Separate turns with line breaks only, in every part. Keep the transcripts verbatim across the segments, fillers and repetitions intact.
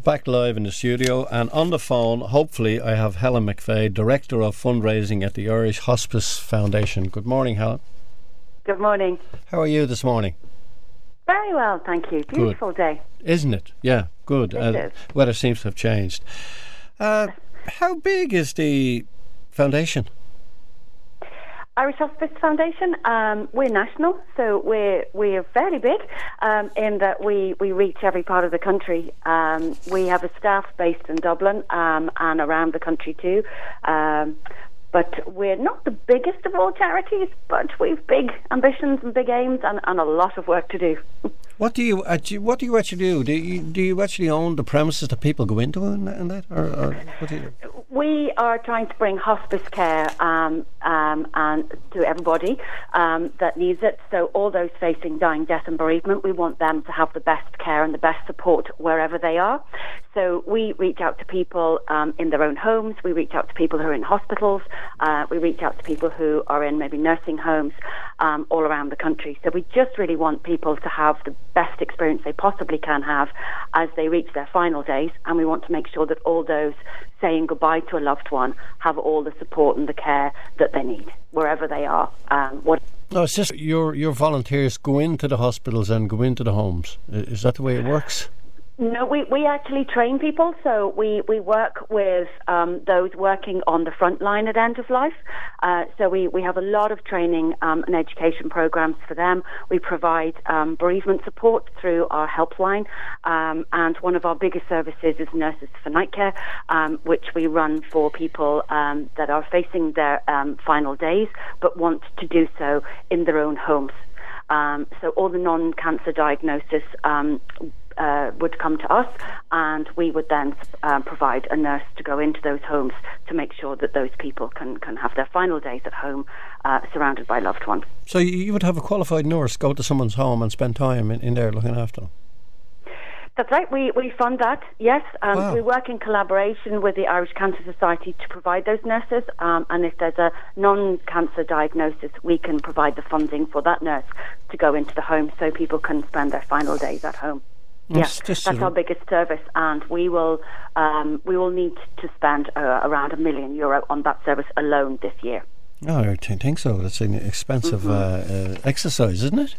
Back live in the studio, and on the phone, hopefully, I have Helen McVeigh, Director of Fundraising at the Irish Hospice Foundation. Good morning, Helen.
Good morning.
How are you this morning?
Very well, thank you. Beautiful
Good.
day.
Isn't it? Yeah, good.
It
Uh,
is.
weather seems to have changed. Uh, how big is the foundation?
Irish Hospice Foundation, um, we're national, so we're we're fairly big um, in that we, we reach every part of the country. Um, we have a staff based in Dublin um, and around the country too. Um, but we're not the biggest of all charities, but we've big ambitions and big aims and, and a lot of work to do.
What do you actually, what do you actually do? Do you, do you actually own the premises that people go into and, and that? Or, or what do you do?
We are trying to bring hospice care um, um, and to everybody um, that needs it. So all those facing dying, death and bereavement, we want them to have the best care and the best support wherever they are. So we reach out to people um, in their own homes. We reach out to people who are in hospitals. Uh, we reach out to people who are in maybe nursing homes um, all around the country. So we just really want people to have the best experience they possibly can have as they reach their final days. And we want to make sure that all those saying goodbye to a loved one have all the support and the care that they need wherever they are. Um, what
No, it's just your your volunteers go into the hospitals and go into the homes. Is that the way it works?
No, we, we actually train people, so we, we work with um, those working on the front line at end of life. Uh, so we, we have a lot of training um, and education programs for them. We provide um, bereavement support through our helpline, um, and one of our biggest services is Nurses for Night Care, um, which we run for people um, that are facing their um, final days but want to do so in their own homes. Um, so all the non-cancer diagnosis um, uh, would come to us, and we would then uh, provide a nurse to go into those homes to make sure that those people can, can have their final days at home uh, surrounded by loved ones.
So you would have a qualified nurse go to someone's home and spend time in, in there looking after them?
That's right, we, we fund that, yes. Um,
Wow.
We work in collaboration with the Irish Cancer Society to provide those nurses, um, and if there's a non-cancer diagnosis, we can provide the funding for that nurse to go into the home so people can spend their final days at home.
Yes,
Yes, that's our biggest service, and we will um, we will need to spend uh, around a million euro on that service alone this year.
Oh, I don't think so. That's an expensive
Mm-hmm.
uh, uh, exercise, isn't it?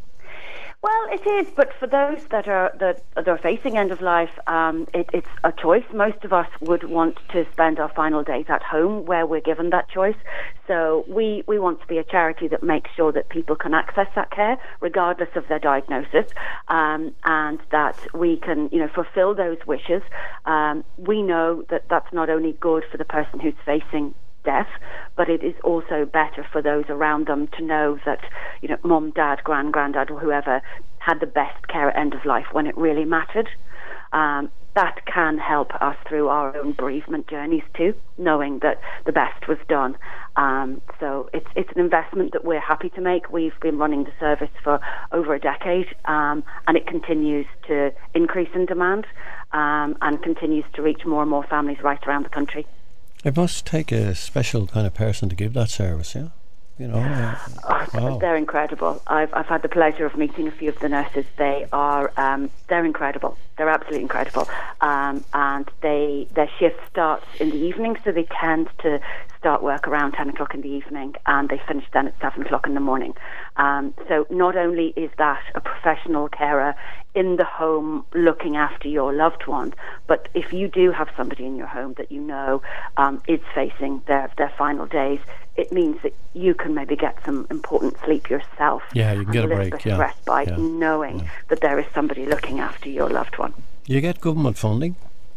Well, it is, but for those that are that, that are facing end of life, um, it, it's a choice. Most of us would want to spend our final days at home where we're given that choice. So we, we want to be a charity that makes sure that people can access that care regardless of their diagnosis, um, and that we can, you know, fulfill those wishes. Um, we know that that's not only good for the person who's facing death, but it is also better for those around them to know that, you know, mum, dad, grand, granddad, or whoever had the best care at end of life when it really mattered. Um, that can help us through our own bereavement journeys too, knowing that the best was done. Um, so it's it's an investment that we're happy to make. We've been running the service for over a decade, um, and it continues to increase in demand um, and continues to reach more and more families right around the country.
It must take a special kind of person to give that service, yeah? You know, uh,
Oh,
wow.
They're incredible. I've I've had the pleasure of meeting a few of the nurses. They are um, they're incredible. They're absolutely incredible. Um, and they their shift starts in the evening, so they tend to start work around ten o'clock in the evening, and they finish then at seven o'clock in the morning. Um, so not only is that a professional carer in the home looking after your loved one, but if you do have somebody in your home that you know um, is facing their their final days, it means that you can maybe get some important sleep yourself.
Yeah, you can get a
little
break,
bit
yeah.
of respite,
Yeah.
knowing
Yeah.
that there is somebody looking after your loved one.
You get government funding?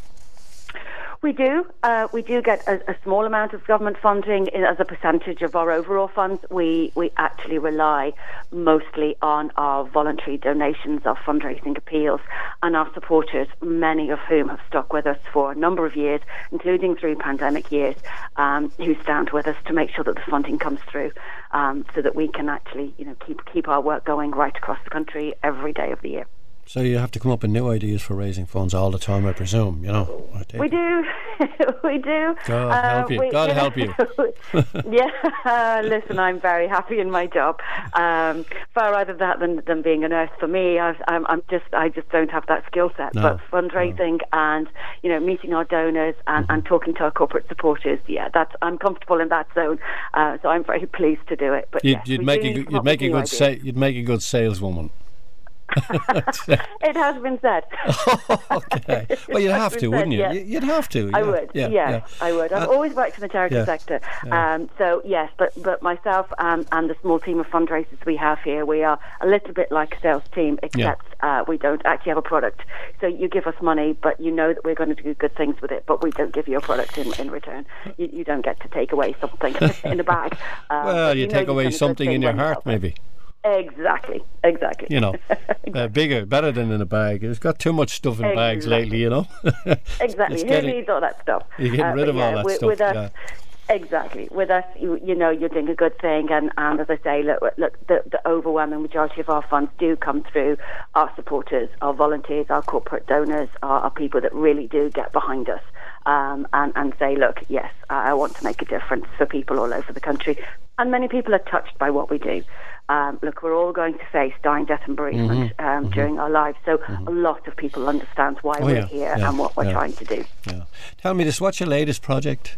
We do. Uh, we do get a, a small amount of government funding in, as a percentage of our overall funds. We we actually rely mostly on our voluntary donations, our fundraising appeals, and our supporters, many of whom have stuck with us for a number of years, including through pandemic years, um, who stand with us to make sure that the funding comes through, um, so that we can actually, you know, keep keep our work going right across the country every day of the year.
So you have to come up with new ideas for raising funds all the time, I presume, you know.
We do. we do.
God uh, help you.
We,
God
you
help
know,
you.
yeah. Listen, I'm very happy in my job. Um, far rather that than, than being a nurse for me, I've, I'm, I'm just, I just don't have that skill set.
No,
but fundraising no. and, you know, meeting our donors and, mm-hmm. and talking to our corporate supporters, yeah, that's, I'm comfortable in that zone. Uh, so I'm very pleased to do it. But
you'd,
yes,
you'd make a, you'd make a good sa- you'd make a good saleswoman.
It has been said.
Okay. Well, you'd have to, said, wouldn't you?
Yes.
You'd have to. Yeah.
I would.
Yeah,
yes,
yeah.
I would. I've uh, always worked in the charity
yeah,
sector.
Yeah.
Um, so, yes, but, but myself and, and the small team of fundraisers we have here, we are a little bit like a sales team, except yeah. uh, we don't actually have a product. So you give us money, but you know that we're going to do good things with it, but we don't give you a product in, in return. You, you don't get to take away something in a bag. Um,
well, you,
you
take away something in your heart,
you
maybe.
Exactly, exactly.
You know,
exactly.
uh, bigger, better than in a bag. It's got too much stuff in
exactly.
bags lately, you know.
Exactly. Who
getting,
needs all that stuff?
You're getting uh, rid of
yeah,
all that
with,
stuff.
With us,
yeah.
Exactly. With us, you, you know, you're doing a good thing, and, and as I say, look, look the, the overwhelming majority of our funds do come through our supporters, our volunteers, our corporate donors, our, our people that really do get behind us um, and, and say, look, yes, I, I want to make a difference for people all over the country. And many people are touched by what we do. Um, look, we're all going to face dying, death and bereavement
mm-hmm.
um,
mm-hmm.
during our lives, so
mm-hmm.
a lot of people understand why
oh,
we're
yeah.
here
yeah.
and what we're
yeah.
trying to do.
Yeah. Tell me this, what's your latest project?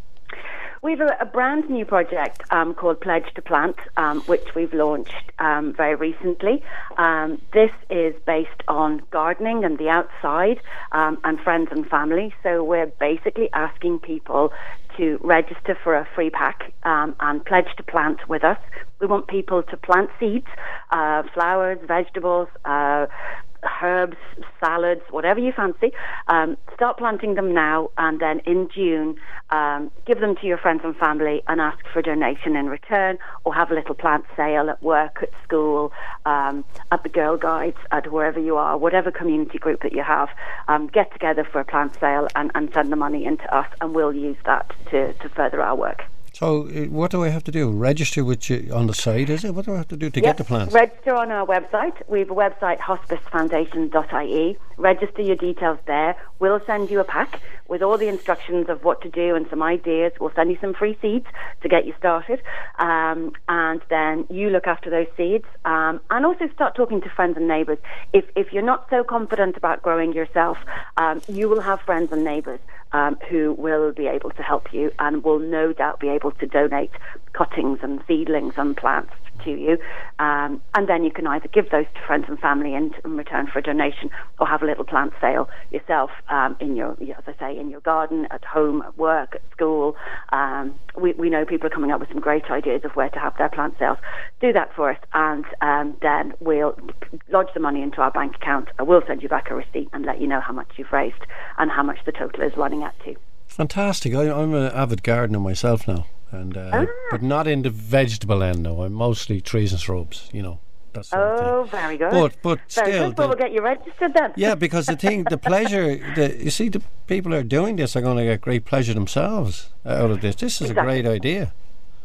We've a, a brand new project um, called Pledge to Plant, um, which we've launched um, very recently. Um, this is based on gardening and the outside um, and friends and family. So we're basically asking people to register for a free pack um, and pledge to plant with us. We want people to plant seeds, uh, flowers, vegetables, uh, herbs, salads, whatever you fancy. Um, start planting them now, and then in June, um, give them to your friends and family and ask for a donation in return, or have a little plant sale at work, at school, um, at the Girl Guides, at wherever you are, whatever community group that you have. Um, get together for a plant sale and, and send the money into us, and we'll use that to, to further our work.
So uh, what do I have to do? Register with you on the site, is it? What do I have to do to
yep.
get the plants?
Register on our website. We have a website, hospice foundation dot I E. Register your details there. We'll send you a pack with all the instructions of what to do and some ideas. We'll send you some free seeds to get you started. Um, and then you look after those seeds um, and also start talking to friends and neighbours. If, if you're not so confident about growing yourself, um, you will have friends and neighbours um, who will be able to help you and will no doubt be able to donate cuttings and seedlings and plants to you, um, and then you can either give those to friends and family in, in return for a donation, or have a little plant sale yourself um, in your, as I say, in your garden, at home, at work, at school. Um, we, we know people are coming up with some great ideas of where to have their plant sales. Do that for us, and um, then we'll lodge the money into our bank account. I will send you back a receipt and let you know how much you've raised and how much the total is running at to.
Fantastic. I, I'm an avid gardener myself now. And, uh, ah. But not in the vegetable end, though. I'm mostly trees and shrubs, you know. That sort
oh,
of thing.
very good.
But, but
very
still...
Good. Well, we'll get you registered then.
Yeah, because the thing, the pleasure, the, you see, the people who are doing this are going to get great pleasure themselves out of this. This is exactly. a great idea.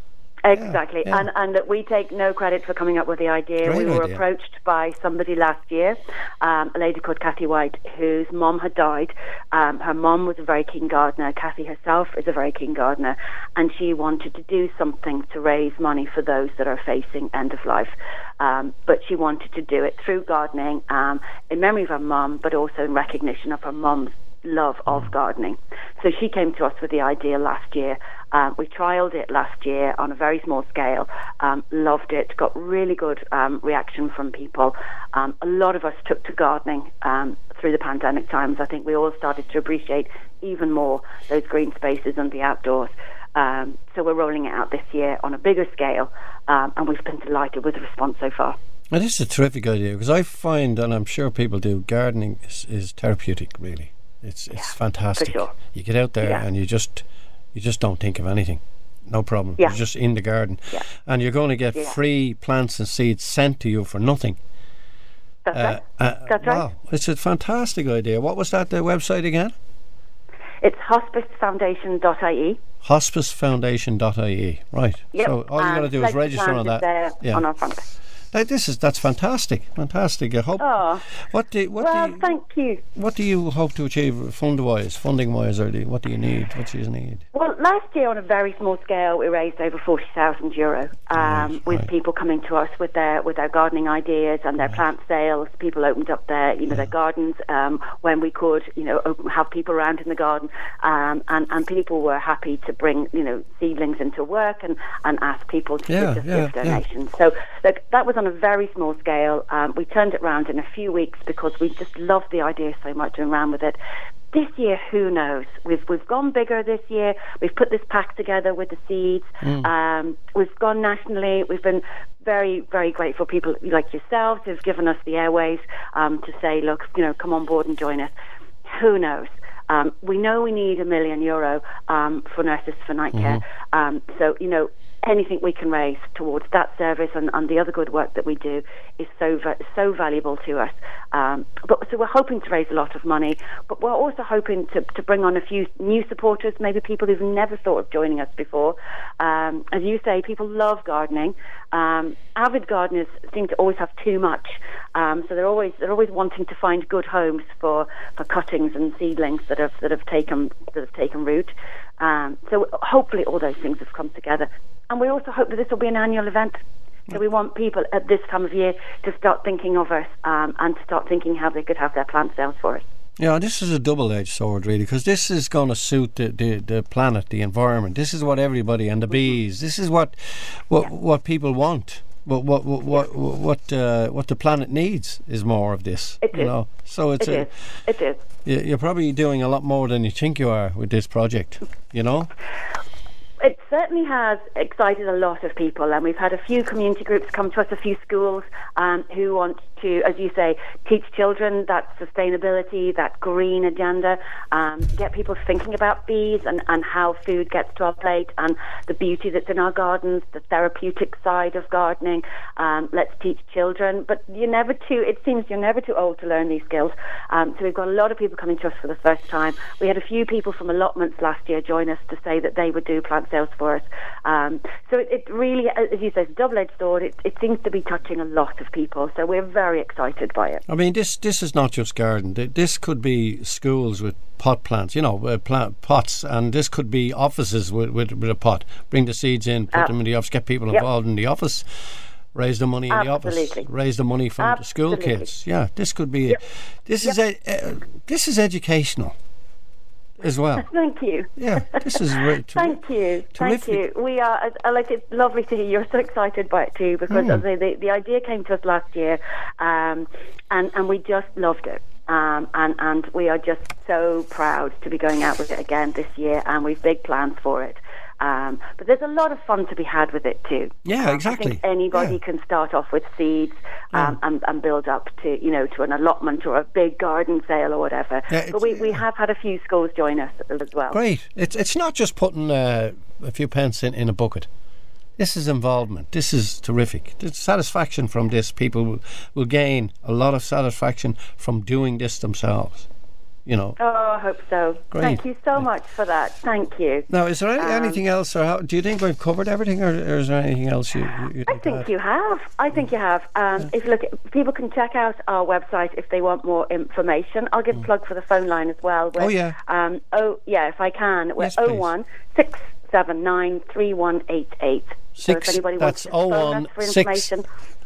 Exactly,
yeah, yeah.
and and that we take no credit for coming up with the idea.
Great
we were
idea.
approached by somebody last year, um, a lady called Kathy White, whose mum had died. Um, her mum was a very keen gardener. Kathy herself is a very keen gardener, and she wanted to do something to raise money for those that are facing end of life. Um, but she wanted to do it through gardening, um, in memory of her mum, but also in recognition of her mum's love of gardening. So she came to us with the idea last year. Um, we trialled it last year on a very small scale, um, loved it, got really good um, reaction from people. Um, a lot of us took to gardening um, through the pandemic times. I think we all started to appreciate even more those green spaces and the outdoors. Um, so we're rolling it out this year on a bigger scale, um, and we've been delighted with the response so far.
Well, this is a terrific idea, because I find, and I'm sure people do, gardening is, is therapeutic, really. It's it's
yeah,
fantastic.
For sure.
You get out there yeah. and you just you just don't think of anything. No problem.
Yeah.
You're just in the garden.
Yeah.
And you're going to get
yeah.
free plants and seeds sent to you for nothing.
That's
uh,
right.
Uh,
That's
wow.
right.
It's a fantastic idea. What was that, the website again?
It's hospice foundation dot I E.
hospice foundation dot I E. Right.
Yep.
So all you got to do is register on that.
There
yeah.
on our front.
Uh, this is that's fantastic, fantastic. I hope.
Oh,
what do what
well,
do you,
thank you.
What do you hope to achieve fund-wise, funding-wise, or do you, what do you need? What do you need?
Well, last year on a very small scale, we raised over forty thousand euro um,
right,
with
right.
people coming to us with their with their gardening ideas and their right. plant sales. People opened up their you know yeah. their gardens um, when we could, you know, open, have people around in the garden, um, and and people were happy to bring you know seedlings into work and, and ask people to
yeah,
just
yeah,
give donations. Yeah. So look, that was on a very small scale. Um, we turned it around in a few weeks because we just loved the idea so much and ran with it. This year, who knows? We've we've gone bigger this year. We've put this pack together with the seeds. Mm. Um, we've gone nationally. We've been very, very grateful. People like yourselves who've given us the airways um, to say, look, you know, come on board and join us. Who knows? Um, we know we need a million euro um, for Nurses for Night mm-hmm. Care. Um, so, you know, anything we can raise towards that service and, and the other good work that we do is so so valuable to us. Um, but so we're hoping to raise a lot of money, but we're also hoping to, to bring on a few new supporters, maybe people who've never thought of joining us before. Um, as you say, people love gardening. Um, avid gardeners seem to always have too much, um, so they're always they're always wanting to find good homes for, for cuttings and seedlings that have that have taken that have taken root. Um, so hopefully all those things have come together. And we also hope that this will be an annual event. So we want people at this time of year to start thinking of us um, and to start thinking how they could have their plant sales for us.
Yeah, this is a double-edged sword, really, because this is going to suit the, the, the planet, the environment. This is what everybody, and the bees, this is what what, yeah. what people want. What what what what yeah. what, uh, what the planet needs is more of this.
It
you
is.
Know? So it's
it
a,
is. It is.
You're probably doing a lot more than you think you are with this project, you know?
It certainly has excited a lot of people, and we've had a few community groups come to us, a few schools um, who want to, as you say, teach children that sustainability, that green agenda, um, get people thinking about bees and, and how food gets to our plate and the beauty that's in our gardens, the therapeutic side of gardening. Um, let's teach children, but you're never too, it seems you're never too old to learn these skills. Um, so we've got a lot of people coming to us for the first time. We had a few people from allotments last year join us to say that they would do plant sales for us. Um, so it, it really, as you say, it's a double-edged sword. It, it seems to be touching a lot of people, so we're very excited by it.
I mean, this this is not just garden. This could be schools with pot plants, you know, uh, plant pots, and this could be offices with, with, with a pot. Bring the seeds in, put uh, them in the office, get people involved yep. in the office, raise the money in
Absolutely.
the office, raise the money from
Absolutely.
the school kids. Yeah, this could be.
Yep.
A, this
yep.
is a, uh, this is educational as well.
Thank you.
Yeah, this is re- ter-
Thank you.
terrific.
Thank you. We are. I like. It's lovely to hear you're so excited by it too, because
Mm.
the, the the idea came to us last year, um, and and we just loved it. Um, and and we are just so proud to be going out with it again this year, and we've big plans for it. Um, but there's a lot of fun to be had with it too.
Yeah, exactly.
I think anybody
yeah.
can start off with seeds um, yeah. and, and build up to, you know, to an allotment or a big garden sale or whatever.
Yeah,
but we, we have had a few schools join us as well.
Great. It's it's not just putting uh, a few pence in, in a bucket. This is involvement. This is terrific. The satisfaction from this, people will, will gain a lot of satisfaction from doing this themselves. You know.
Oh, I hope so.
Great.
Thank you so much for that. Thank you.
Now, is there any,
um,
anything else, or how, do you think we've covered everything, or, or is there anything else you? you
I think add? you have. I think you have. Um, yeah. If you look, at, people can check out our website if they want more information. I'll give mm. a plug for the phone line as well.
Oh yeah.
Um, oh yeah, if I can. We're
yes,
oh one six seven nine three one eight eight.
Six.
So if anybody
that's
wants to
oh
phone
one
us for
six.
information.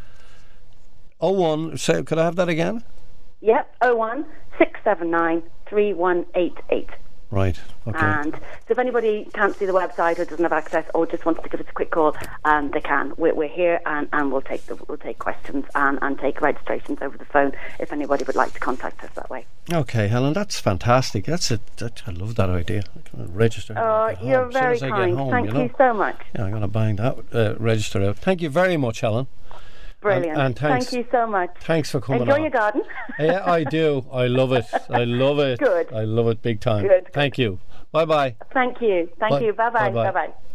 Oh one. So could I have that again?
Yep. Oh one six seven nine three one eight eight.
Right. Okay.
And so if anybody can't see the website or doesn't have access or just wants to give us a quick call, um, they can. We're, we're here and, and we'll take the, we'll take questions and, and take registrations over the phone if anybody would like to contact us that way.
Okay, Helen, that's fantastic. That's a, that, I love that idea. I can register.
Oh, you're very kind.
Home,
Thank
you, know?
you so much.
Yeah, I'm going to bang that uh, register out. Thank you very much, Helen.
Brilliant.
And, and thanks,
Thank you so much.
Thanks for coming
Enjoy
on.
your garden.
Yeah, I do. I love it. I love it.
Good.
I love it big time.
Good.
Thank you. Bye-bye.
Thank you. Thank
Bye.
you. Bye-bye.
Bye-bye.
Bye-bye.